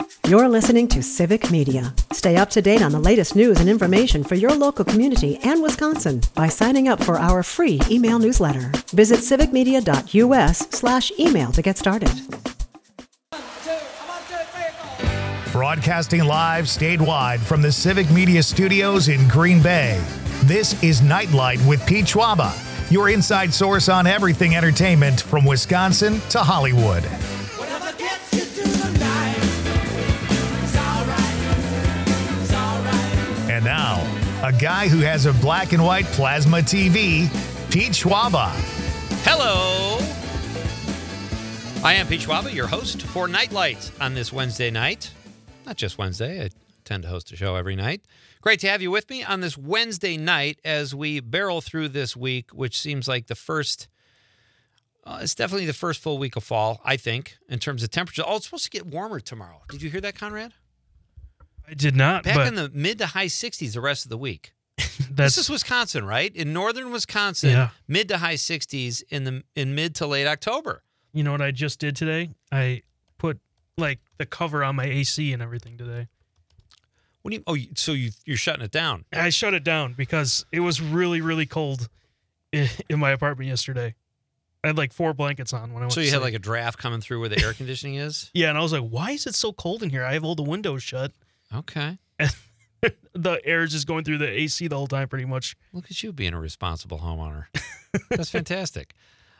You're listening to Civic Media. Stay up to date on the latest news and information for your local community and Wisconsin by signing up for our free email newsletter. Visit civicmedia.us/email to get started. Broadcasting live statewide from the Civic Media Studios in Green Bay. This is Nightlight with Pete Schwaba, your inside source on everything entertainment from Wisconsin to Hollywood. And now, a guy who has a black and white plasma TV, Pete Schwaba. Hello. I am Pete Schwaba, your host for Nightlight on this Wednesday night. Not just Wednesday. I tend to host a show every night. Great to have you with me on this Wednesday night as we barrel through this week, which seems like the first, it's definitely the first full week of fall, I think, in terms of temperature. Oh, it's supposed to get warmer tomorrow. Did you hear that, Conrad? I did not. Back in the mid to high 60s the rest of the week. This is Wisconsin, right? In northern Wisconsin, yeah. Mid to high 60s in mid to late October. You know what I just did today? I put the cover on my AC and everything today. What do you? Oh, so you're shutting it down? I shut it down because it was really, really cold in my apartment yesterday. I had 4 blankets on when I went. So you had a draft coming through where the air conditioning is? Yeah, and I was like, why is it so cold in here? I have all the windows shut. Okay. And the air is just going through the AC the whole time, pretty much. Look at you being a responsible homeowner. That's fantastic.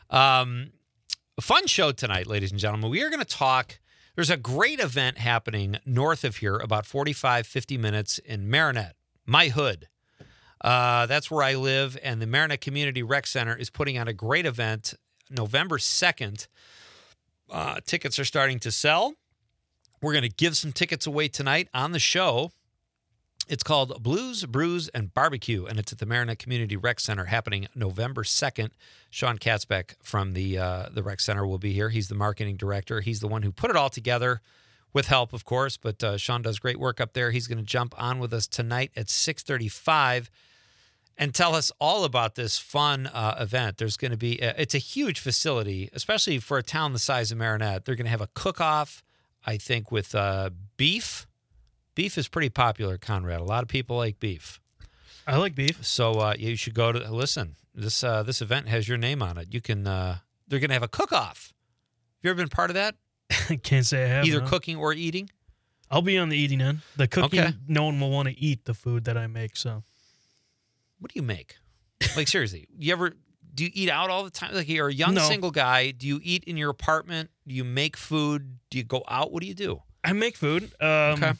Fun show tonight, ladies and gentlemen. We are going to talk. There's a great event happening north of here, about 45, 50 minutes in Marinette, my hood. That's where I live, and the Marinette Community Rec Center is putting on a great event November 2nd. Tickets are starting to sell. We're going to give some tickets away tonight on the show. It's called Blues, Brews, and Barbecue, and it's at the Marinette Community Rec Center happening November 2nd. Sean Katzbeck from the Rec Center will be here. He's the marketing director. He's the one who put it all together with help, of course, but Sean does great work up there. He's going to jump on with us tonight at 6:35 and tell us all about this fun event. There's going to be, it's a huge facility, especially for a town the size of Marinette. They're going to have a cook-off, I think, with beef. Beef is pretty popular, Conrad. A lot of people like beef. I like beef. So you should go to listen. This event has your name on it. You can. They're going to have a cook-off. Have you ever been part of that? I can't say I have. Either cooking or eating. I'll be on the eating end. The cooking, okay. No one will want to eat the food that I make. So, what do you make? Seriously, do you eat out all the time? You're a young single guy. Do you eat in your apartment? Do you make food? Do you go out? What do you do? I make food. Okay.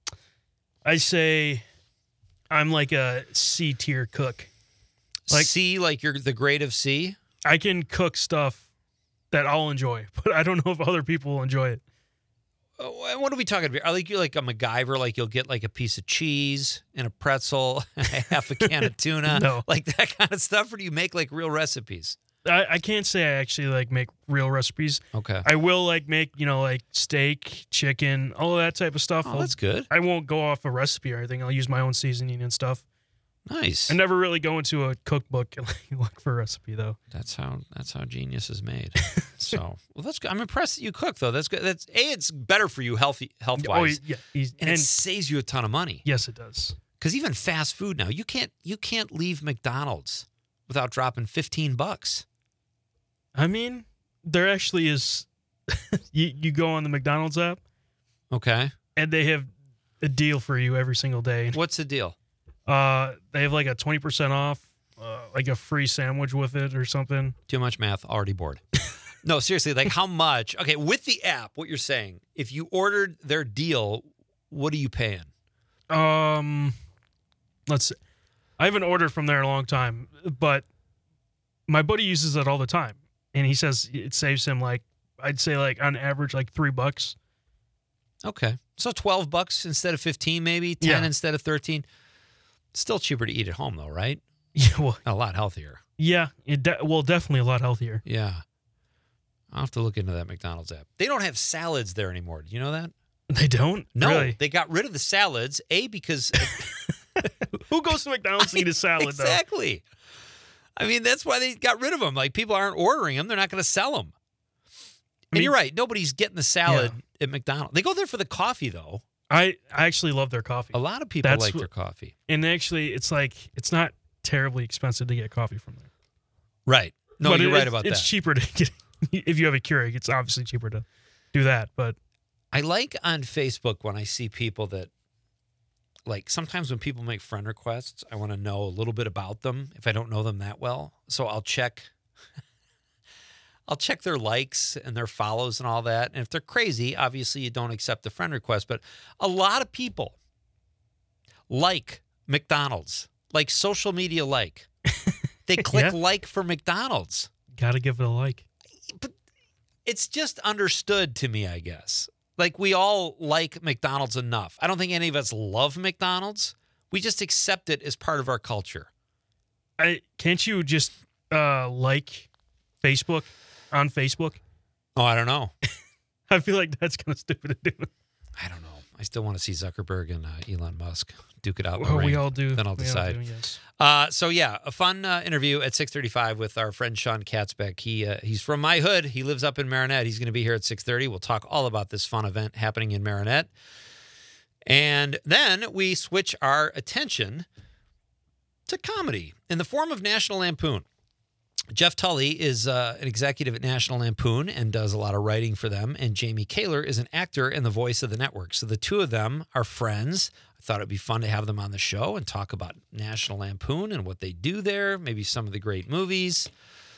I say I'm like a C-tier cook. C, you're the grade of C? I can cook stuff that I'll enjoy, but I don't know if other people will enjoy it. What are we talking about? Are you like a MacGyver? You'll get a piece of cheese and a pretzel, half a can of tuna? No. That kind of stuff? Or do you make real recipes? I can't say I actually make real recipes. Okay. I will make steak, chicken, all of that type of stuff. Oh, that's good. I won't go off a recipe or anything. I'll use my own seasoning and stuff. Nice. I never really go into a cookbook and look for a recipe though. That's how genius is made. So that's good. I'm impressed that you cook though. That's good. it's better for you health wise. Oh yeah, and it saves you a ton of money. Yes, it does. Because even fast food now, you can't leave McDonald's without dropping $15. I mean, there actually is. you go on the McDonald's app, okay, and they have a deal for you every single day. What's the deal? They have a 20% off, a free sandwich with it or something. Too much math. Already bored. No, seriously, how much? Okay, with the app, what you're saying? If you ordered their deal, what are you paying? Let's see. I haven't ordered from there in a long time, but my buddy uses it all the time. And he says it saves him I'd say on average $3. Okay. So $12 instead of 15, maybe 10 instead of 13. Still cheaper to eat at home though, right? Yeah, well, a lot healthier. Yeah, definitely a lot healthier. Yeah. I'll have to look into that McDonald's app. They don't have salads there anymore. Do you know that? They don't? No, really? They got rid of the salads, because who goes to McDonald's to eat a salad though? Exactly. I mean, that's why they got rid of them. People aren't ordering them. They're not going to sell them. And you're right. Nobody's getting the salad at McDonald's. They go there for the coffee, though. I actually love their coffee. A lot of people like their coffee. And actually, it's like, it's not terribly expensive to get coffee from there. Right. No, but you're right about that. It's cheaper to get, if you have a Keurig, it's obviously cheaper to do that. But I like on Facebook when I see people that, like, sometimes when people make friend requests, I want to know a little bit about them if I don't know them that well. So I'll check their likes and their follows and all that. And if they're crazy, obviously you don't accept the friend request. But a lot of people like McDonald's, like social media like. They click like for McDonald's. Got to give it a like. But it's just understood to me, I guess. Like, we all like McDonald's enough. I don't think any of us love McDonald's. We just accept it as part of our culture. Can't you just like Facebook on Facebook? Oh, I don't know. I feel like that's kind of stupid to do. I don't know. I still want to see Zuckerberg and Elon Musk duke it out. Well, we all do. Then I'll decide. Yes. So yeah, a fun interview at 6:35 with our friend Sean Katzbeck. He's from my hood. He lives up in Marinette. He's going to be here at 6:30. We'll talk all about this fun event happening in Marinette. And then we switch our attention to comedy in the form of National Lampoon. Jeff Tully is an executive at National Lampoon and does a lot of writing for them. And Jamie Kaler is an actor and the voice of the network. So the two of them are friends. I thought it'd be fun to have them on the show and talk about National Lampoon and what they do there, maybe some of the great movies.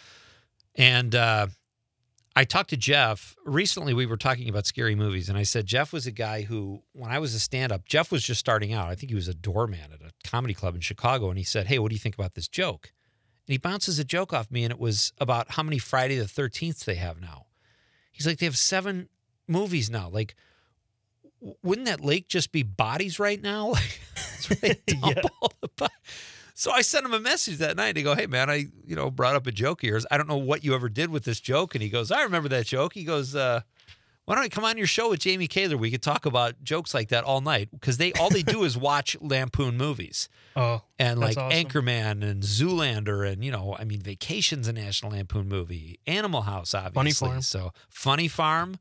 And I talked to Jeff. Recently, we were talking about scary movies. And I said, Jeff was a guy who, when I was a stand-up, Jeff was just starting out. I think he was a doorman at a comedy club in Chicago. And he said, hey, what do you think about this joke? And he bounces a joke off me, and it was about how many Friday the 13th they have now. He's like, they have 7 movies now. Like, wouldn't that lake just be bodies right now? That's where they dump all the bodies. So I sent him a message that night to go, hey, man, I brought up a joke of yours. I don't know what you ever did with this joke. And he goes, I remember that joke. He goes, why don't I come on your show with Jamie Kaler? We could talk about jokes like that all night, because all they do is watch Lampoon movies. Oh, and like awesome. Anchorman and Zoolander and, Vacation's a National Lampoon movie. Animal House, obviously. Funny Farm. So Funny Farm.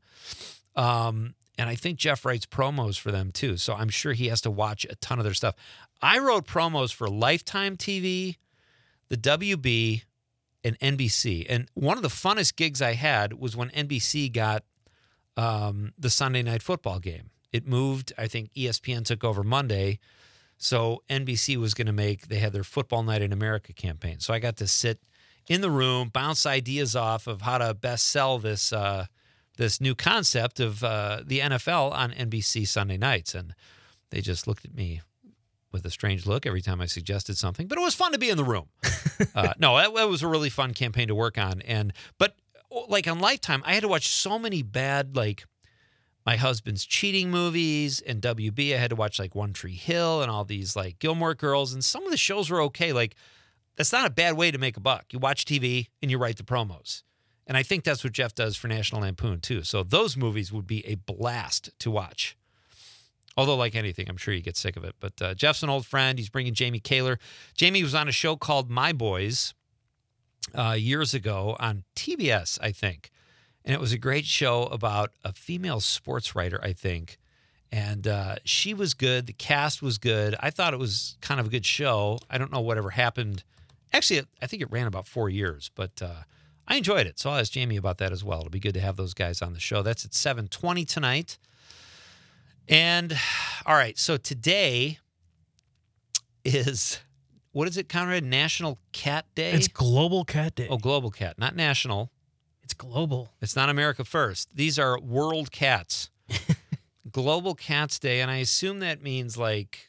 And I think Jeff writes promos for them too. So I'm sure he has to watch a ton of their stuff. I wrote promos for Lifetime TV, the WB, and NBC. And one of the funnest gigs I had was when NBC got the Sunday Night Football game. It moved. I think ESPN took over Monday. So NBC was going to they had their Football Night in America campaign. So I got to sit in the room, bounce ideas off of how to best sell this new concept of the NFL on NBC Sunday nights. And they just looked at me with a strange look every time I suggested something. But it was fun to be in the room. No, that was a really fun campaign to work on. But like on Lifetime, I had to watch so many bad, like, My Husband's Cheating movies, and WB. I had to watch like One Tree Hill and all these like Gilmore Girls. And some of the shows were okay. Like, that's not a bad way to make a buck. You watch TV and you write the promos. And I think that's what Jeff does for National Lampoon too. So those movies would be a blast to watch. Although, like anything, I'm sure you get sick of it. But Jeff's an old friend. He's bringing Jamie Kaler. Jamie was on a show called My Boys years ago on TBS, I think. And it was a great show about a female sports writer, I think. And she was good. The cast was good. I thought it was kind of a good show. I don't know whatever happened. Actually, I think it ran about 4 years, but I enjoyed it. So I'll ask Jamie about that as well. It'll be good to have those guys on the show. That's at 7:20 tonight. And all right, so today is, what is it, Conrad? National Cat Day? It's Global Cat Day. Oh, Global Cat, not national. It's global. It's not America First. These are world cats. Global Cats Day, and I assume that means like,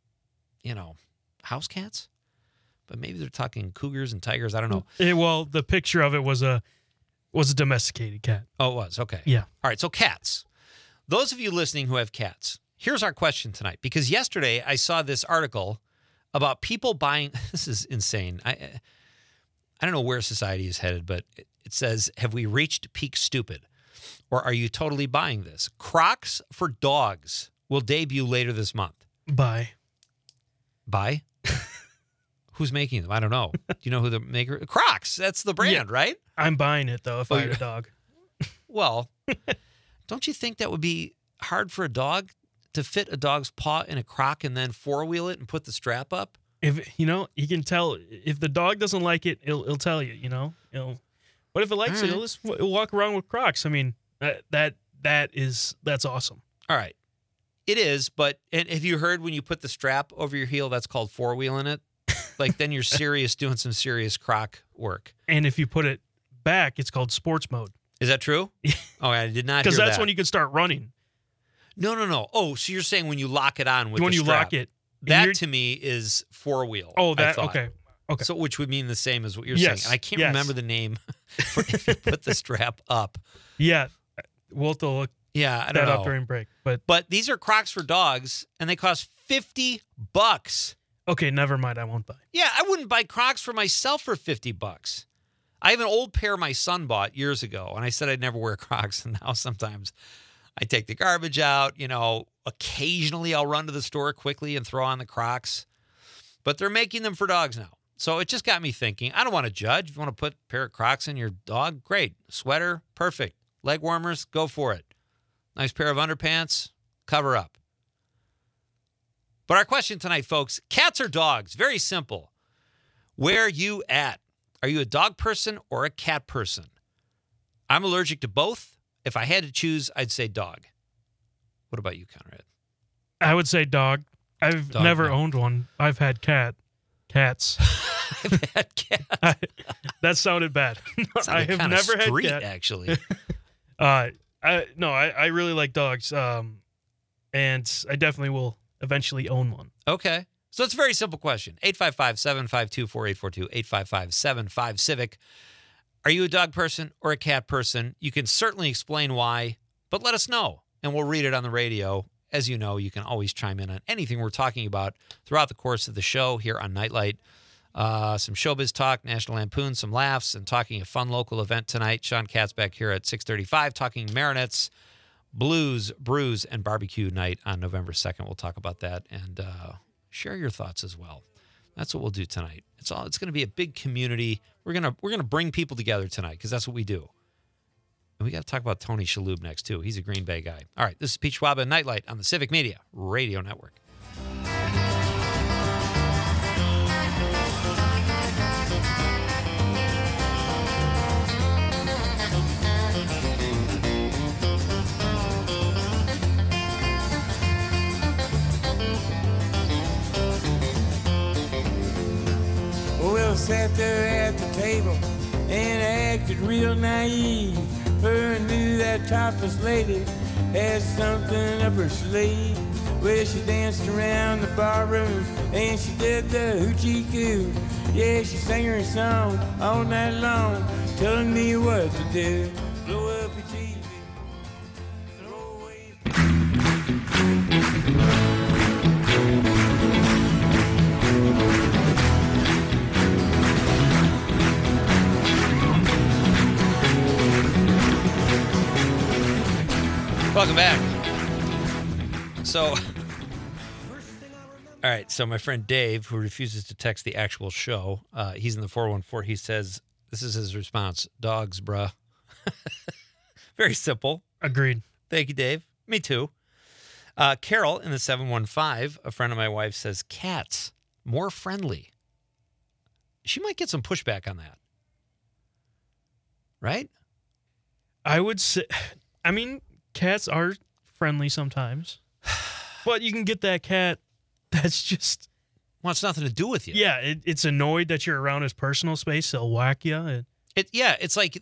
house cats? But maybe they're talking cougars and tigers. I don't know. Well, the picture of it was a domesticated cat. Oh, it was. Okay. Yeah. All right, so cats. Those of you listening who have cats, here's our question tonight. Because yesterday I saw this article about people buying, this is insane. I don't know where society is headed, but it says, have we reached peak stupid? Or are you totally buying this? Crocs for dogs will debut later this month. Buy? Who's making them? I don't know. Do you know who the maker? Crocs. That's the brand, right? I'm buying it, though, if I had a dog. Well, Don't you think that would be hard for a dog to fit a dog's paw in a crock and then four-wheel it and put the strap up? If you can tell if the dog doesn't like it, it'll tell you. But if it likes it, it'll walk around with Crocs. I mean, that's awesome. All right. It is, but and have you heard when you put the strap over your heel, that's called four-wheeling it? Like, then you're serious, doing some serious croc work. And if you put it back, it's called sports mode. Is that true? Oh, I did not hear that. Because that's when you can start running. No. Oh, so you're saying when you lock it on with when the you strap. lock it. That, to me, is four-wheel. Oh, that, okay. So, which would mean the same as what you're Yes, saying. And I can't remember the name for if you put the strap up. Yeah. We'll have to look I don't that know. up during break. But these are Crocs for dogs, and they cost $50. Okay, never mind. I won't buy. Yeah, I wouldn't buy Crocs for myself for $50. I have an old pair my son bought years ago, and I said I'd never wear Crocs, and now sometimes I take the garbage out. Occasionally I'll run to the store quickly and throw on the Crocs. But they're making them for dogs now. So it just got me thinking, I don't want to judge. If you want to put a pair of Crocs in your dog, great. Sweater, perfect. Leg warmers, go for it. Nice pair of underpants, cover up. But our question tonight, folks, cats or dogs? Very simple. Where are you at? Are you a dog person or a cat person? I'm allergic to both. If I had to choose, I'd say dog. What about you, Conrad? I would say dog. I've never owned one. I've had cats. I've had cats. That sounded bad. I have never had cat. Actually. I really like dogs, and I definitely will eventually own one. Okay. So it's a very simple question. 855-752-4842, 855-75-CIVIC. Are you a dog person or a cat person? You can certainly explain why, but let us know, and we'll read it on the radio. As you know, you can always chime in on anything we're talking about throughout the course of the show here on Nightlight. Some showbiz talk, National Lampoon, some laughs, and talking a fun local event tonight. Sean Katz back here at 6:35 talking Marinette's Blues, Brews, and Barbecue Night on November 2nd. We'll talk about that and share your thoughts as well. That's what we'll do tonight. It's going to be a big community. We're gonna bring people together tonight because that's what we do. And we got to talk about Tony Shalhoub next too. He's a Green Bay guy. All right, this is Pete Schwab and Nightlight on the Civic Media Radio Network. Well, sat there at the table and acted real naive. Her knew that topless lady had something up her sleeve. Well, she danced around the barroom and she did the hoochie coo. Yeah, she sang her song all night long, telling me what to do. Blow up your TV, throw away. Welcome back. So, all right. So my friend Dave, who refuses to text the actual show, he's in the 414. He says, this is his response. Dogs, bruh. Very simple. Agreed. Thank you, Dave. Me too. Carol in the 715, a friend of my wife, says, cats, more friendly. She might get some pushback on that. Right? I would say, cats are friendly sometimes, but you can get that cat that's just wants nothing to do with you. Yeah, it's annoyed that you're around his personal space. They'll whack you. It's like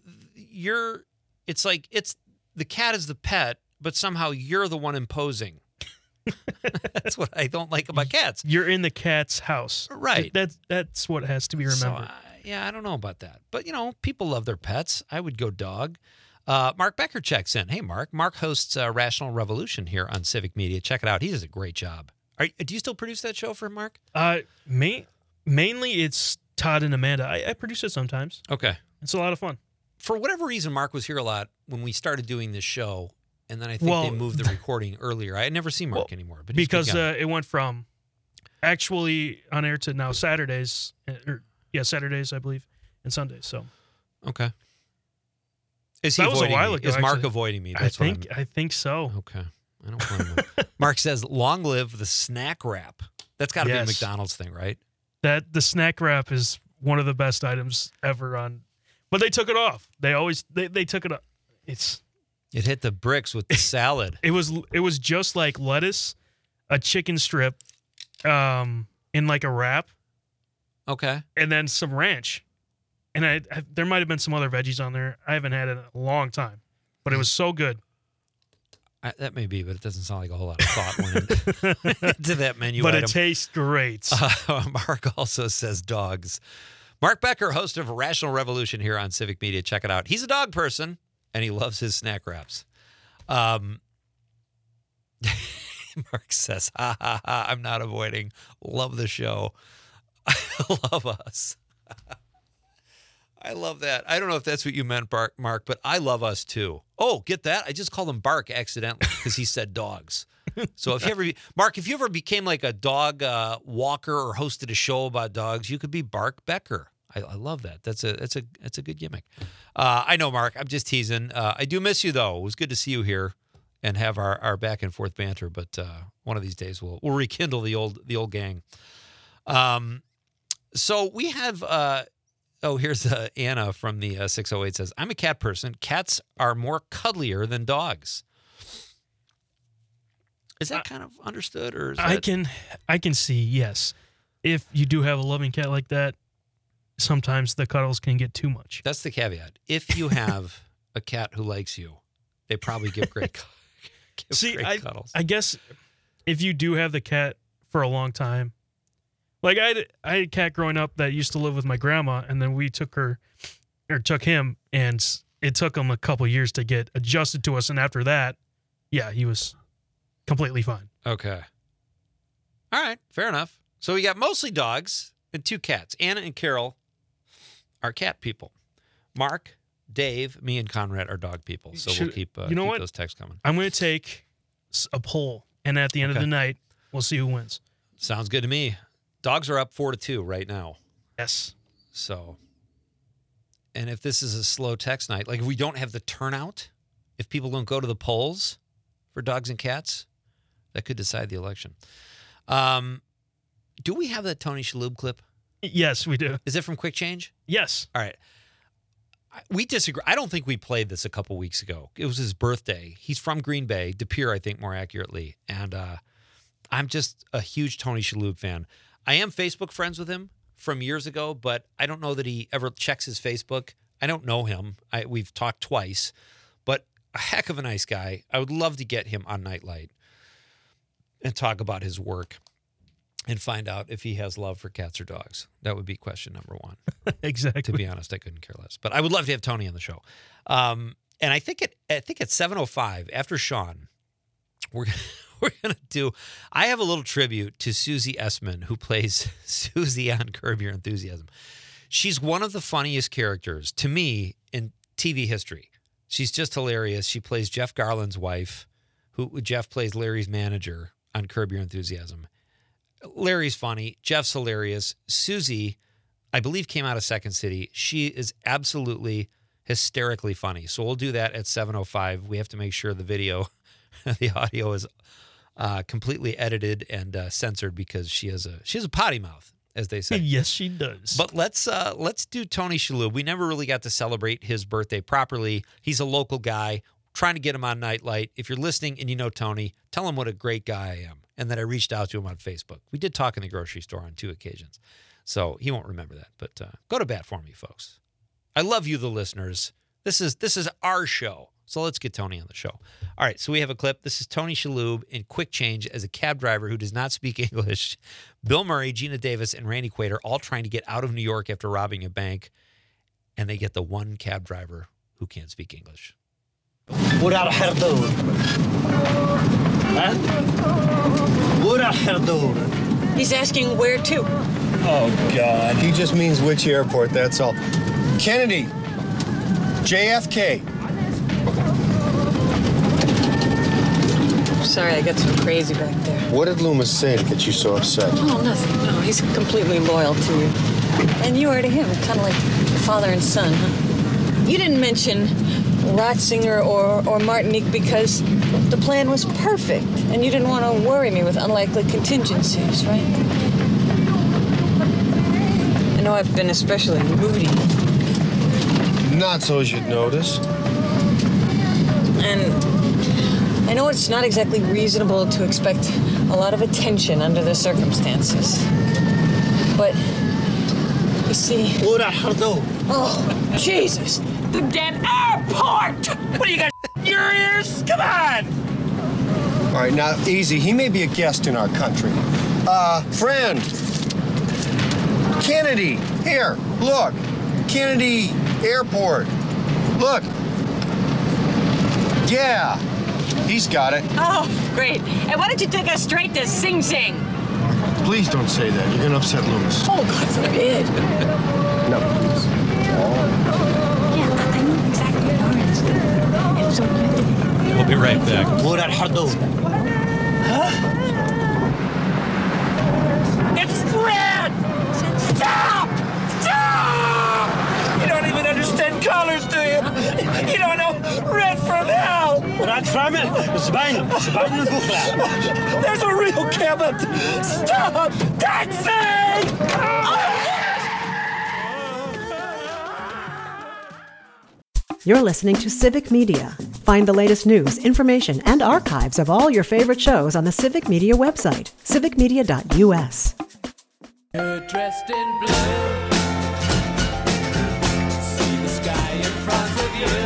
it's the cat is the pet, but somehow you're the one imposing. That's what I don't like about cats. You're in the cat's house, right? That's what has to be remembered. So, I don't know about that, but people love their pets. I would go dog. Mark Becker checks in. Hey, Mark. Mark hosts Rational Revolution here on Civic Media. Check it out. He does a great job. Do you still produce that show for Mark? Mainly it's Todd and Amanda. I produce it sometimes. Okay. It's a lot of fun. For whatever reason, Mark was here a lot when we started doing this show, and then I think they moved the recording earlier. I had never seen Mark anymore. But because it went from actually on air to now Saturdays, Saturdays, I believe, and Sundays. So okay. Is he That was a avoiding while me? ago, Is Mark actually. avoiding me? That's I think so. Okay. I don't blame him. Mark says, long live the snack wrap. That's got to be a Yes. McDonald's thing, right? That the snack wrap is one of the best items ever on, but they took it off. They took it off. It hit the bricks with the salad. It was just like lettuce, a chicken strip, in like a wrap, Okay. and then some ranch. And I there might have been some other veggies on there. I haven't had it in a long time, but it was so good. That may be, but it doesn't sound like a whole lot of thought went into that menu But item. it tastes great. Mark also says dogs. Mark Becker, host of Rational Revolution here on Civic Media. Check it out. He's a dog person, and he loves his snack wraps. Mark says, ha, ha, ha, I'm not avoiding. Love the show. I love us. I love that. I don't know if that's what you meant, Mark, but I love us too. Oh, get that? I just called him Bark accidentally because he said dogs. So if you ever became like a dog walker or hosted a show about dogs, you could be Bark Becker. I love that. That's a good gimmick. I know, Mark. I'm just teasing. I do miss you though. It was good to see you here and have our back and forth banter. But one of these days we'll rekindle the old gang. So we have. Here's Anna from the 608 says, I'm a cat person. Cats are more cuddlier than dogs. Is that kind of understood? Or is I can see, yes. If you do have a loving cat like that, sometimes the cuddles can get too much. That's the caveat. If you have a cat who likes you, they probably give great cuddles. I guess if you do have the cat for a long time, like I had a cat growing up that used to live with my grandma, and then we took him, and it took him a couple years to get adjusted to us. And after that, yeah, he was completely fine. Okay. All right. Fair enough. So we got mostly dogs and 2 cats. Anna and Carol are cat people. Mark, Dave, me, and Conrad are dog people. So we'll keep those texts coming. I'm going to take a poll, and at the end of the night, we'll see who wins. Sounds good to me. Dogs are up 4-2 right now. Yes. So, and if this is a slow text night, like if we don't have the turnout, if people don't go to the polls for dogs and cats, that could decide the election. Do we have that Tony Shalhoub clip? Yes, we do. Is it from Quick Change? Yes. All right. We disagree. I don't think we played this a couple weeks ago. It was his birthday. He's from Green Bay, De Pere, I think, more accurately. And I'm just a huge Tony Shalhoub fan. I am Facebook friends with him from years ago, but I don't know that he ever checks his Facebook. I don't know him. We've talked twice, but a heck of a nice guy. I would love to get him on Nightlight and talk about his work and find out if he has love for cats or dogs. That would be question number 1. Exactly. To be honest, I couldn't care less. But I would love to have Tony on the show. And I think at 7:05 after Sean, we're gonna do. I have a little tribute to Susie Essman, who plays Susie on Curb Your Enthusiasm. She's one of the funniest characters to me in TV history. She's just hilarious. She plays Jeff Garland's wife, who Jeff plays Larry's manager on Curb Your Enthusiasm. Larry's funny. Jeff's hilarious. Susie, I believe, came out of Second City. She is absolutely hysterically funny. So we'll do that at 7:05. We have to make sure the video, the audio is completely edited and censored because she has a potty mouth, as they say. Yes, she does. But let's do Tony Shalhoub. We never really got to celebrate his birthday properly. He's a local guy. Trying to get him on Nightlight. If you're listening and you know Tony, tell him what a great guy I am and that I reached out to him on Facebook. We did talk in the grocery store on 2 occasions. So he won't remember that. But go to bat for me, folks. I love you, the listeners. This is our show. So let's get Tony on the show. All right, so we have a clip. This is Tony Shalhoub in Quick Change as a cab driver who does not speak English. Bill Murray, Gina Davis, and Randy Quaid are all trying to get out of New York after robbing a bank, and they get the one cab driver who can't speak English. وراح الحردور ها وراح الحردور. He's asking where to. Oh, God. He just means which airport, that's all. Kennedy. JFK. Sorry, I got some crazy back there. What did Loomis say to get you so upset? Oh, nothing. No, he's completely loyal to you. And you are to him, kind of like father and son, huh? You didn't mention Ratzinger or Martinique because the plan was perfect and you didn't want to worry me with unlikely contingencies, right? I know I've been especially moody. Not so as you'd notice. And I know it's not exactly reasonable to expect a lot of attention under the circumstances. But, you see... Oh, Jesus! The damn airport! What do you got your ears? Come on! All right, now, easy. He may be a guest in our country. Friend. Kennedy. Here, look. Kennedy Airport. Look. Yeah. He's got it. Oh, great. And why don't you take us straight to Sing Sing? Please don't say that. You're going to upset Lewis. Oh, God forbid. No, please. Yeah, I know exactly where it is. So We'll be right back. it's red! Stop! Stop! You don't even understand colors, do you? You don't know red from hell! There's a real Cabot! Stop! Taxi! You're listening to Civic Media. Find the latest news, information, and archives of all your favorite shows on the Civic Media website, civicmedia.us. You're dressed in blue. See the sky in front of you.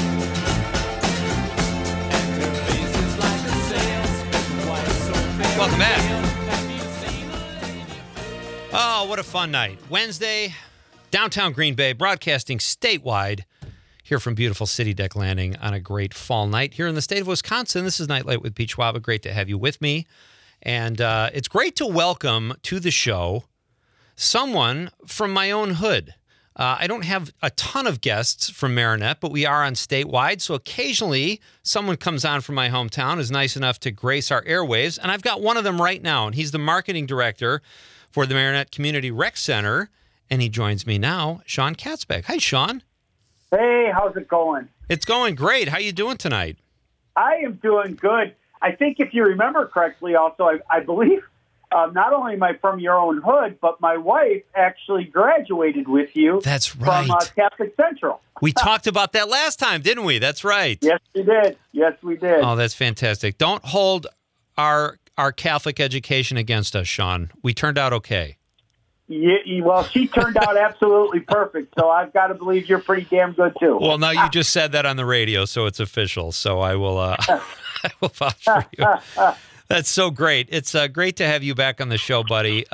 And your face is like a sail, spinning white so very Welcome back. Have you seen a lady? Oh, what a fun night. Wednesday, downtown Green Bay, broadcasting statewide here from beautiful City Deck Landing on a great fall night here in the state of Wisconsin. This is Nightlight with Pete Schwaba. Great to have you with me. And it's great to welcome to the show someone from my own hood. I don't have a ton of guests from Marinette, but we are on statewide. So occasionally someone comes on from my hometown, is nice enough to grace our airwaves. And I've got one of them right now. And he's the marketing director for the Marinette Community Rec Center. And he joins me now, Sean Katzbeck. Hi, Sean. Hey, how's it going? It's going great. How you doing tonight? I am doing good. I think if you remember correctly, also, I believe not only am I from your own hood, but my wife actually graduated with you. That's right. From Catholic Central. We talked about that last time, didn't we? That's right. Yes, we did. Yes, we did. Oh, that's fantastic. Don't hold our Catholic education against us, Sean. We turned out okay. Yeah, well, she turned out absolutely perfect, so I've got to believe you're pretty damn good, too. Well, now you just said that on the radio, so it's official. So I will I will vouch for you. That's so great. It's great to have you back on the show, buddy.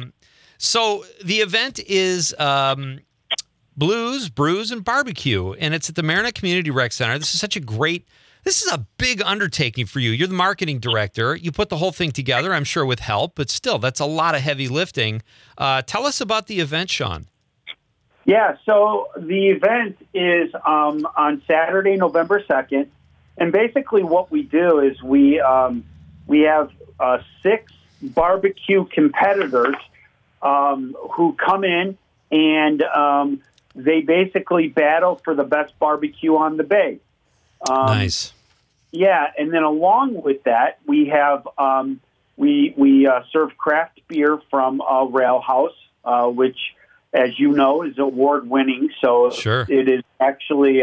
So the event is Blues, Brews, and Barbecue, and it's at the Marinette Community Rec Center. This is a big undertaking for you. You're the marketing director. You put the whole thing together, I'm sure with help, but still, that's a lot of heavy lifting. Tell us about the event, Sean. Yeah, so the event is on Saturday, November 2nd, and basically what we do is we have 6 barbecue competitors who come in and they basically battle for the best barbecue on the bay. Nice. Yeah, and then along with that, we have we serve craft beer from Rail House, which, as you know, is award-winning. So sure. It is actually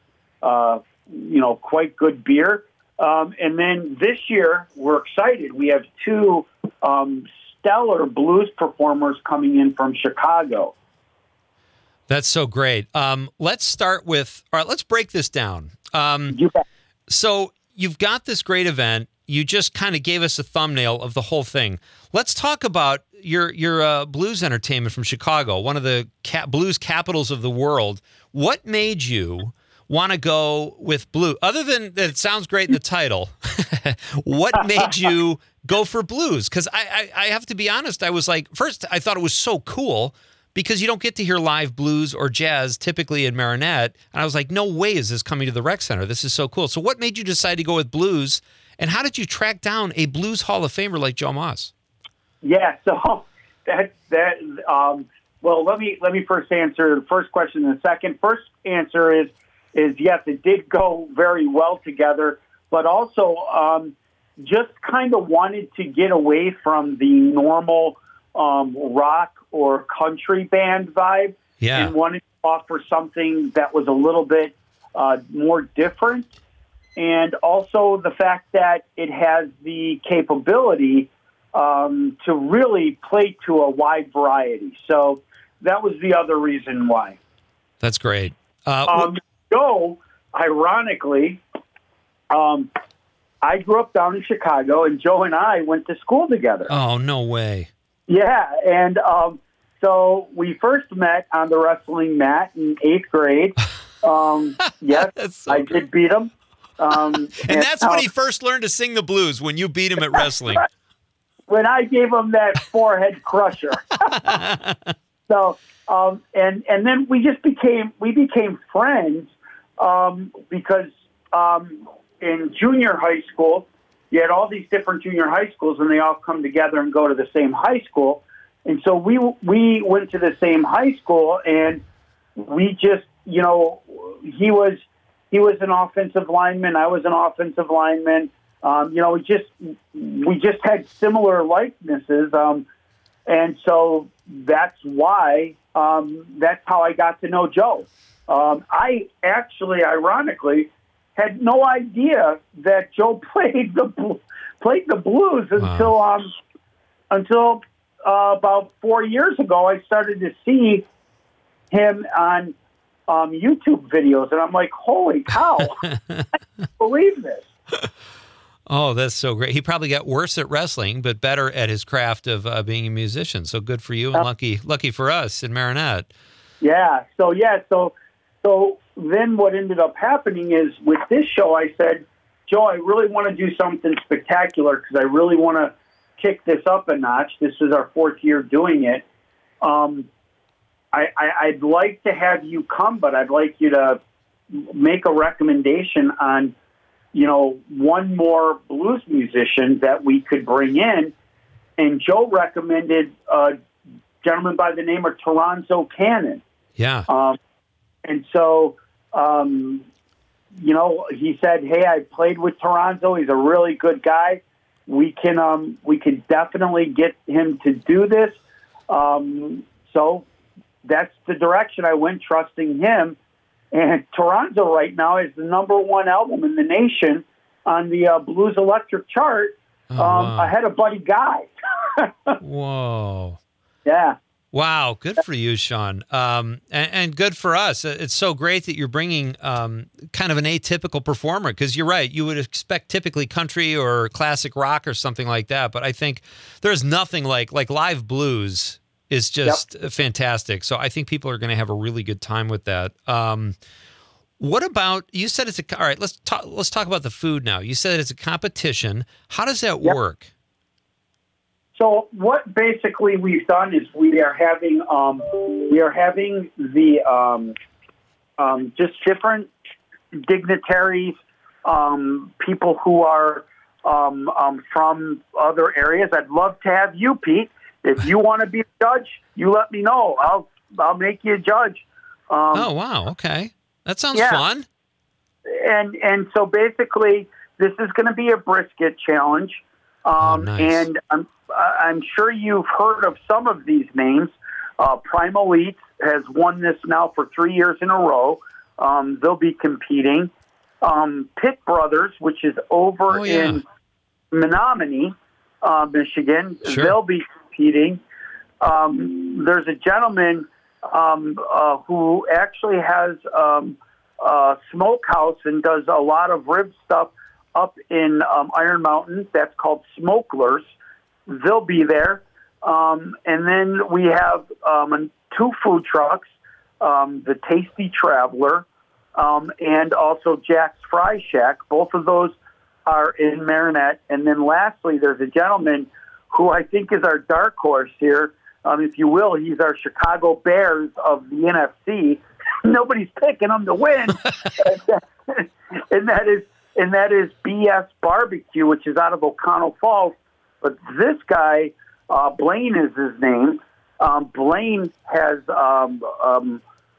quite good beer. And then this year, we're excited. We have 2 stellar blues performers coming in from Chicago. That's so great. Let's break this down. You bet. So you've got this great event. You just kind of gave us a thumbnail of the whole thing. Let's talk about your blues entertainment from Chicago, one of the blues capitals of the world. What made you want to go with blues? Other than that it sounds great in the title, what made you go for blues? Because I have to be honest, I was like, first I thought it was so cool, because you don't get to hear live blues or jazz typically in Marinette. And I was like, no way is this coming to the rec center. This is so cool. So what made you decide to go with blues? And how did you track down a blues Hall of Famer like Joe Moss? Yeah, so well, let me first answer the first question. The first answer is is yes, it did go very well together, but also just kind of wanted to get away from the normal rock or country band vibe, and wanted to offer something that was a little bit more different, and also the fact that it has the capability to really play to a wide variety. So that was the other reason why. That's great. Joe, ironically, I grew up down in Chicago, and Joe and I went to school together. Oh, no way. Yeah, and so we first met on the wrestling mat in 8th grade. Yes, so I did beat him. And that's when he first learned to sing the blues, when you beat him at wrestling. When I gave him that forehead crusher. So, and then we became friends because in junior high school, you had all these different junior high schools, and they all come together and go to the same high school. And so we went to the same high school, and we just, he was an offensive lineman. I was an offensive lineman. We just had similar likenesses. And so that's why, that's how I got to know Joe. I actually, ironically, had no idea that Joe played the blues until about 4 years ago. I started to see him on YouTube videos, and I'm like, holy cow, I can't believe this. Oh, that's so great. He probably got worse at wrestling, but better at his craft of being a musician. So good for you, and lucky for us in Marinette. Yeah. So then what ended up happening is with this show, I said, Joe, I really want to do something spectacular because I really want to kick this up a notch. This is our 4th year doing it. I'd like to have you come, but I'd like you to make a recommendation on, one more blues musician that we could bring in. And Joe recommended a gentleman by the name of Toronzo Cannon. Yeah. And so, he said, hey, I played with Toronzo. He's a really good guy. We can definitely get him to do this. So that's the direction I went, trusting him. And Toronzo right now is the #1 album in the nation on the Blues Electric chart, ahead of Buddy Guy. Whoa. Yeah. Wow, good for you, Sean, and good for us. It's so great that you're bringing kind of an atypical performer, because you're right. You would expect typically country or classic rock or something like that, but I think there's nothing like live blues is just fantastic. So I think people are going to have a really good time with that. What about, you said all right, let's talk about the food now. You said it's a competition. How does that work? So what basically we've done is we are having the just different dignitaries, people who are from other areas. I'd love to have you, Pete. If you want to be a judge, you let me know. I'll make you a judge. Oh wow, okay, that sounds fun. And so basically, this is going to be a brisket challenge. Nice. And I'm sure you've heard of some of these names. Primal Eats has won this now for 3 years in a row. They'll be competing. Pitt Brothers, which is over in Menominee, Michigan, they'll be competing. There's a gentleman who actually has a smokehouse and does a lot of rib stuff up in Iron Mountain. That's called Smokelers. They'll be there. And then we have 2 food trucks, the Tasty Traveler and also Jack's Fry Shack. Both of those are in Marinette. And then lastly, there's a gentleman who I think is our dark horse here, if you will. He's our Chicago Bears of the NFC. Nobody's picking them to win. and that is BS Barbecue, which is out of O'Connell Falls. But this guy, Blaine is his name. Blaine has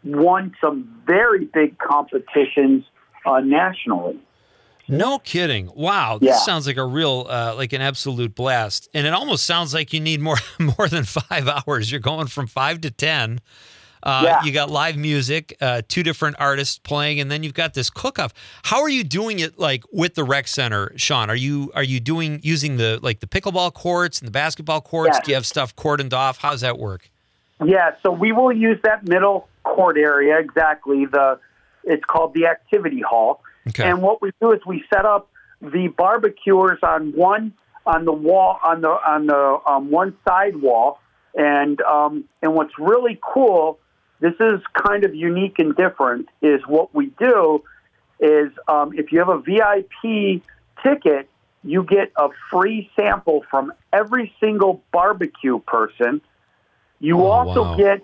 won some very big competitions nationally. No kidding. Wow. This sounds like a real, like an absolute blast. And it almost sounds like you need more than 5 hours. You're going from 5 to 10. You got live music, 2 different artists playing, and then you've got this cook-off. How are you doing it, like, with the rec center, Sean? Are you using the pickleball courts and the basketball courts? Yes. Do you have stuff cordoned off? How does that work? Yeah, so we will use that middle court area, exactly. It's called the activity hall. Okay. And what we do is we set up the barbecuers on the wall, on the one side wall. And what's really cool, this is kind of unique and different, is what we do is if you have a VIP ticket, you get a free sample from every single barbecue person. You also get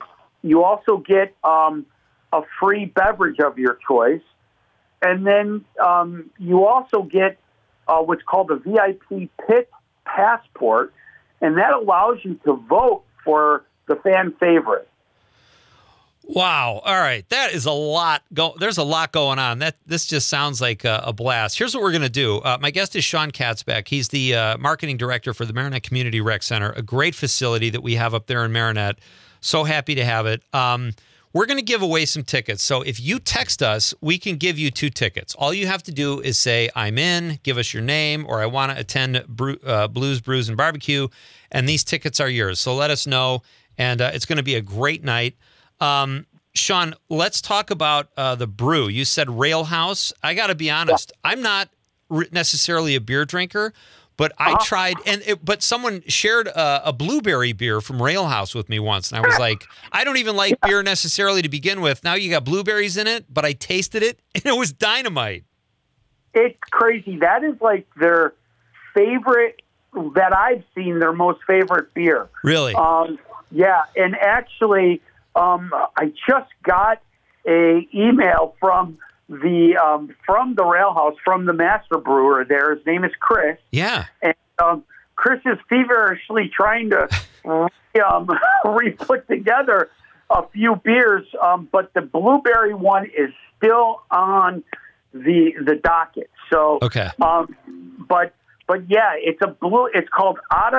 a free beverage of your choice, and then you also get what's called a VIP pit passport, and that allows you to vote for the fan favorite. Wow. All right. That is a lot. There's a lot going on. This just sounds like a blast. Here's what we're going to do. My guest is Sean Katzbeck. He's the marketing director for the Marinette Community Rec Center, a great facility that we have up there in Marinette. So happy to have it. We're going to give away some tickets. So if you text us, we can give you 2 tickets. All you have to do is say, I'm in, give us your name, or I want to attend Blues, Brews, and Barbecue, and these tickets are yours. So let us know, and it's going to be a great night. Sean, let's talk about the brew. You said Rail House. I got to be honest. I'm not necessarily a beer drinker, but I tried, but someone shared a blueberry beer from Rail House with me once, and I was like, I don't even like beer necessarily to begin with. Now you got blueberries in it, but I tasted it, and it was dynamite. It's crazy. That is like their favorite, that I've seen, their most favorite beer. Really? Yeah, and actually, I just got a email from the Rail House, from the master brewer there. His name is Chris. Yeah. And Chris is feverishly trying to re-put together a few beers, but the blueberry one is still on the docket. So, okay. But yeah, it's called Out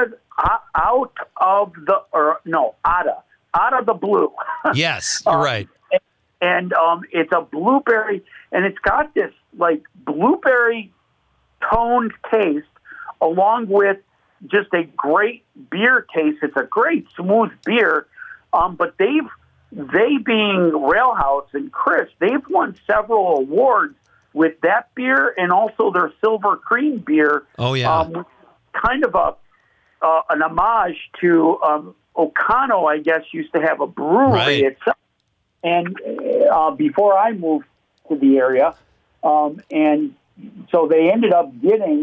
of the Blue. Yes, you're right. And it's a blueberry, and it's got this like blueberry toned taste, along with just a great beer taste. It's a great smooth beer, but they being Rail House and Chris, they've won several awards with that beer and also their Silver Cream beer. Oh yeah, kind of an homage to Ocano, I guess, used to have a brewery itself. And before I moved to the area, and so they ended up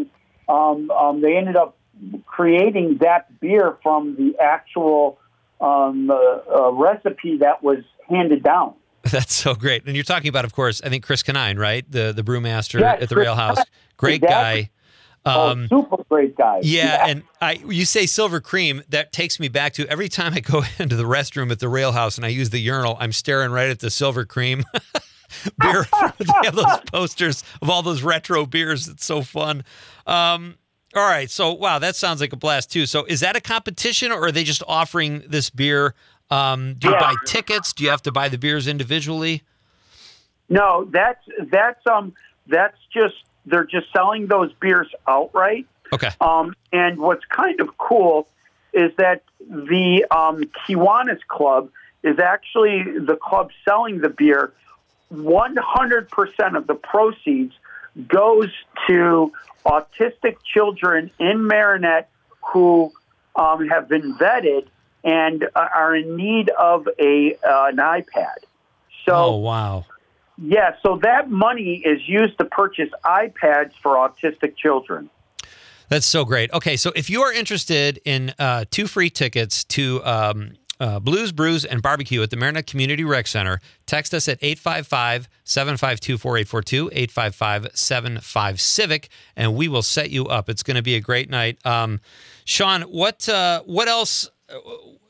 creating that beer from the actual recipe that was handed down. That's so great. And you're talking about, of course, I think Chris Canine, right? The brewmaster at the Chris Rail House. Great exactly. guy. Super great guy. Yeah, and you say Silver Cream, that takes me back to every time I go into the restroom at the Rail House and I use the urinal, I'm staring right at the Silver Cream beer. They have those posters of all those retro beers. It's so fun. All right, so wow, that sounds like a blast too. So is that a competition, or are they just offering this beer? Do you buy tickets? Do you have to buy the beers individually? No, that's just, they're just selling those beers outright. Okay. And what's kind of cool is that the Kiwanis Club is actually the club selling the beer. 100% of the proceeds goes to autistic children in Marinette who have been vetted and are in need of an iPad. So, oh, wow. Yeah, so that money is used to purchase iPads for autistic children. That's so great. Okay, so if you are interested in 2 free tickets to Blues, Brews, and Barbecue at the Marinette Community Rec Center, text us at 855-752-4842, 855-75-CIVIC, and we will set you up. It's going to be a great night. Sean, what else?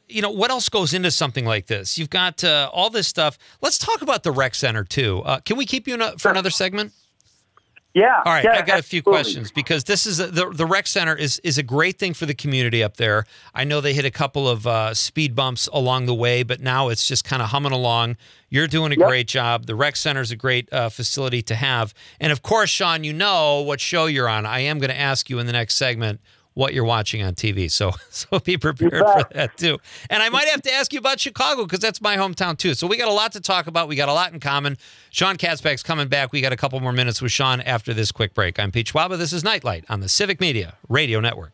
what else goes into something like this? You've got all this stuff. Let's talk about the rec center too. Can we keep you for another segment? Yeah. All right, yeah, I got a few absolutely. questions because this is the rec center is a great thing for the community up there. I know they hit a couple of speed bumps along the way, but now it's just kind of humming along. You're doing a great job. The rec center is a great facility to have, and of course, Sean, you know what show you're on. I am going to ask you in the next segment what you're watching on TV, so be prepared for that too. And I might have to ask you about Chicago because that's my hometown too. So we got a lot to talk about. We got a lot in common. Sean Katzbeck's coming back. We got a couple more minutes with Sean after this quick break. I'm Pete Schwaba. This is Nightlight on the Civic Media Radio Network.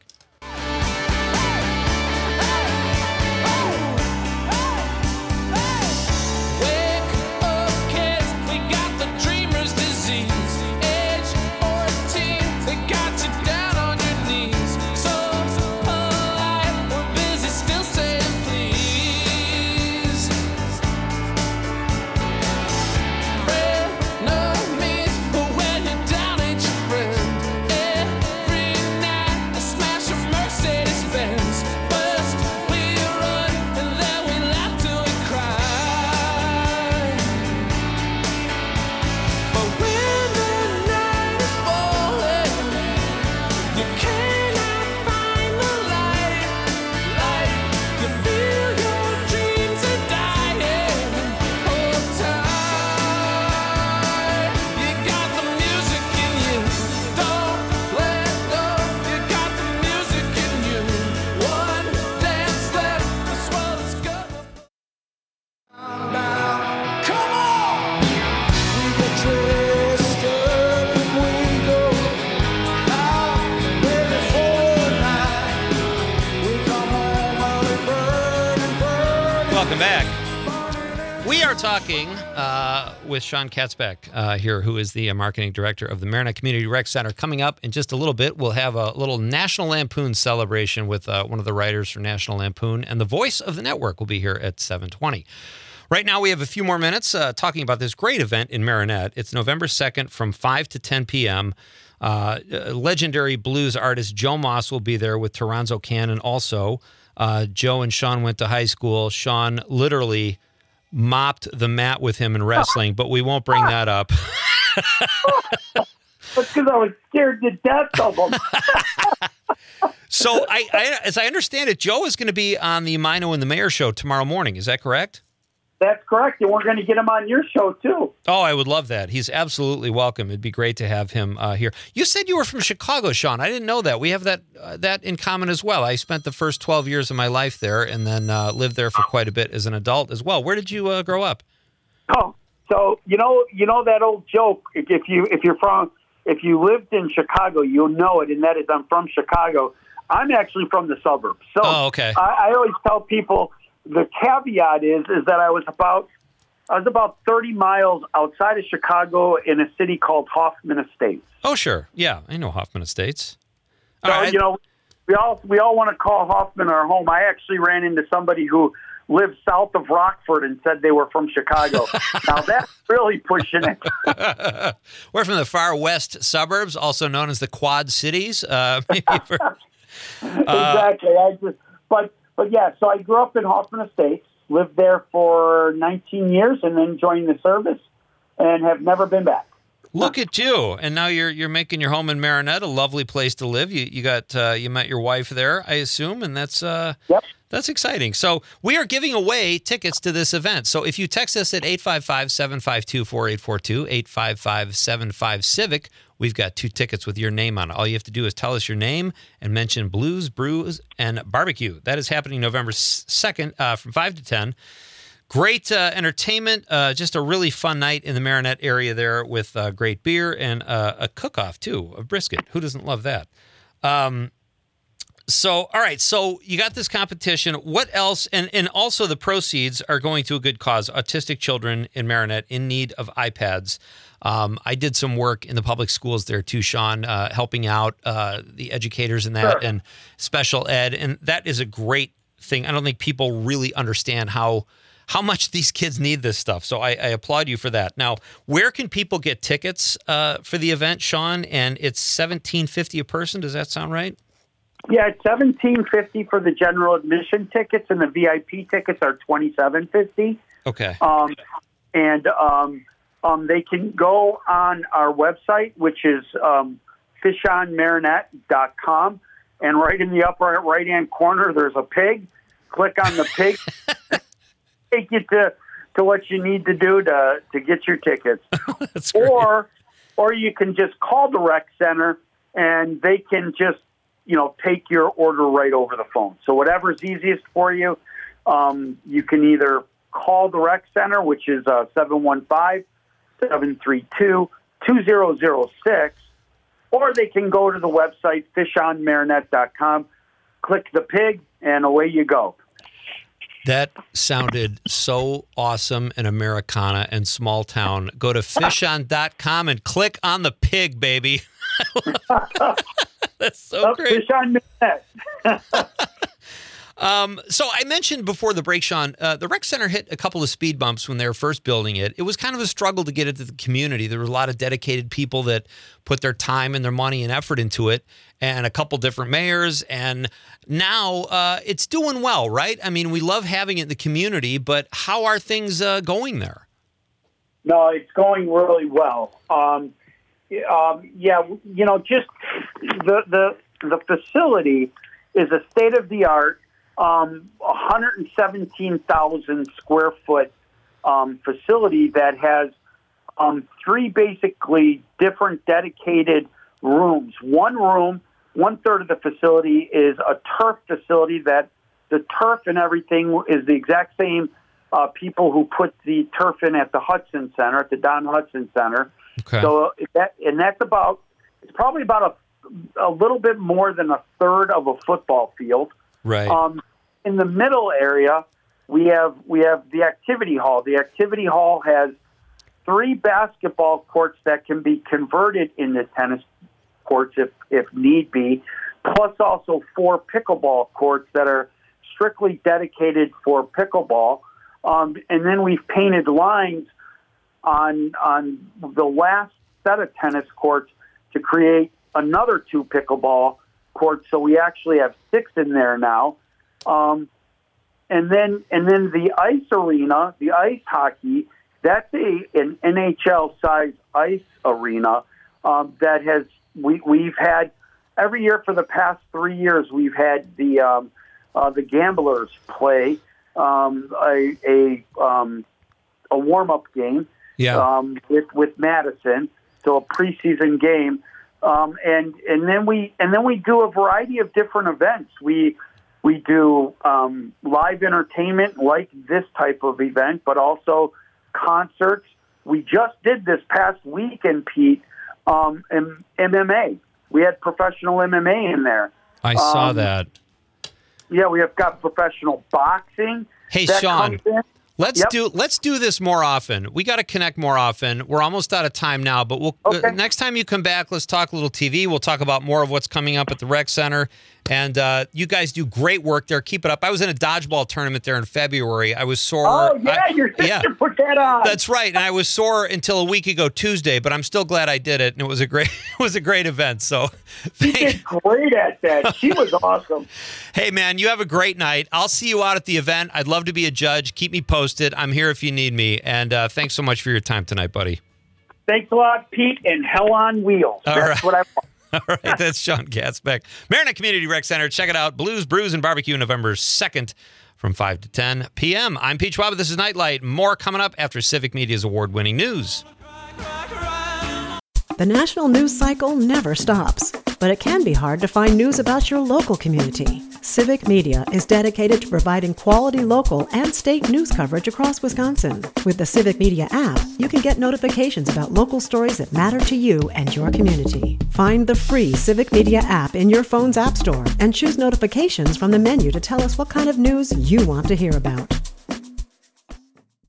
Welcome back. We are talking with Sean Katzbeck here, who is the marketing director of the Marinette Community Rec Center. Coming up in just a little bit, we'll have a little National Lampoon celebration with one of the writers from National Lampoon, and the voice of the network will be here at 7:20. Right now, we have a few more minutes talking about this great event in Marinette. It's November 2nd from 5 to 10 p.m. Legendary blues artist Joe Moss will be there with Toronzo Cannon also. Joe and Sean went to high school. Sean literally mopped the mat with him in wrestling, but we won't bring that up. That's because I was scared to death of him. So, as I understand it, Joe is going to be on the Mino and the Mayor show tomorrow morning. Is that correct? That's correct. And we're going to get him on your show, too. Oh, I would love that. He's absolutely welcome. It'd be great to have him here. You said you were from Chicago, Sean. I didn't know that. We have that in common as well. I spent the first 12 years of my life there and then lived there for quite a bit as an adult as well. Where did you grow up? Oh, so you know that old joke. If you lived in Chicago, you'll know it, and that is I'm from Chicago. I'm actually from the suburbs. So okay. I always tell people the caveat is that I was about 30 miles outside of Chicago in a city called Hoffman Estates. Oh, sure. Yeah, I know Hoffman Estates. So, we all want to call Hoffman our home. I actually ran into somebody who lived south of Rockford and said they were from Chicago. Now, that's really pushing it. We're from the far west suburbs, also known as the Quad Cities. Exactly. But yeah, so I grew up in Hoffman Estates, lived there for 19 years, and then joined the service, and have never been back. Look at you! And now you're making your home in Marinette, a lovely place to live. You met your wife there, I assume, and that's yep. That's exciting. So we are giving away tickets to this event. So if you text us at 855-752-4842, 855-75-CIVIC, we've got 2 tickets with your name on it. All you have to do is tell us your name and mention Blues, Brews, and Barbecue. That is happening November 2nd from 5 to 10. Great entertainment, just a really fun night in the Marinette area there with great beer and a cook-off, too, of brisket. Who doesn't love that? So, all right, so you got this competition. What else? And also the proceeds are going to a good cause, autistic children in Marinette in need of iPads. I did some work in the public schools there too, Sean, helping out the educators in that and special ed. And that is a great thing. I don't think people really understand how much these kids need this stuff. So I applaud you for that. Now, where can people get tickets for the event, Sean? And it's $17.50 a person. Does that sound right? Yeah, it's $17.50 for the general admission tickets, and the VIP tickets are $27.50. Okay. They can go on our website, which is fishonmarinette.com, and right in the upper right-hand corner, there's a pig. Click on the pig. Take you to what you need to do to get your tickets. That's great. Or you can just call the rec center, and they can just take your order right over the phone. So whatever's easiest for you, you can either call the rec center, which is 715-732-2006, or they can go to the website fishonmarinette.com, click the pig, and away you go. That sounded so awesome and Americana and small town. Go to fishon.com and click on the pig, baby. That's so great. Fish on Marinette. So I mentioned before the break, Sean, the rec center hit a couple of speed bumps when they were first building it. It was kind of a struggle to get it to the community. There were a lot of dedicated people that put their time and their money and effort into it, and a couple different mayors. And now it's doing well, right? I mean, we love having it in the community, but how are things going there? No, it's going really well. Just the facility is a state-of-the-art 117,000 square foot facility that has three basically different dedicated rooms. One third of the facility is a turf facility that the turf and everything is the exact same people who put the turf in at the Hudson Center, at the Don Hudson Center. Okay. So it's probably about a little bit more than a third of a football field. Right. In the middle area, we have the activity hall. The activity hall has 3 basketball courts that can be converted into tennis courts if need be, plus also 4 pickleball courts that are strictly dedicated for pickleball. And then we've painted lines on the last set of tennis courts to create another 2 pickleball courts. So we actually have 6 in there now. And then the ice arena, the ice hockey, that's an NHL-sized ice arena that we've had every year for the past 3 years. We've had the Gamblers play a warm-up game with Madison, so a preseason game, and then we do a variety of different events. We do live entertainment like this type of event, but also concerts. We just did this past weekend, Pete, MMA. We had professional MMA in there. I saw that. Yeah, we have got professional boxing. Hey, that Sean, comes in. let's do this more often. We got to connect more often. We're almost out of time now, but next time you come back, let's talk a little TV. We'll talk about more of what's coming up at the rec center. And you guys do great work there. Keep it up. I was in a dodgeball tournament there in February. I was sore. Oh, yeah, your sister put that on. That's right. And I was sore until a week ago Tuesday, but I'm still glad I did it. And it was a great event. So she did great at that. She was awesome. Hey, man, you have a great night. I'll see you out at the event. I'd love to be a judge. Keep me posted. I'm here if you need me. And thanks so much for your time tonight, buddy. Thanks a lot, Pete, and hell on wheels. That's what I want. All right, that's Sean Gatzbeck. Marinette Community Rec Center. Check it out. Blues, Brews, and Barbecue November 2nd from 5 to 10 p.m. I'm Pete Schwab. This is Nightlight. More coming up after Civic Media's award-winning news. The national news cycle never stops, but it can be hard to find news about your local community. Civic Media is dedicated to providing quality local and state news coverage across Wisconsin. With the Civic Media app, you can get notifications about local stories that matter to you and your community. Find the free Civic Media app in your phone's app store and choose notifications from the menu to tell us what kind of news you want to hear about.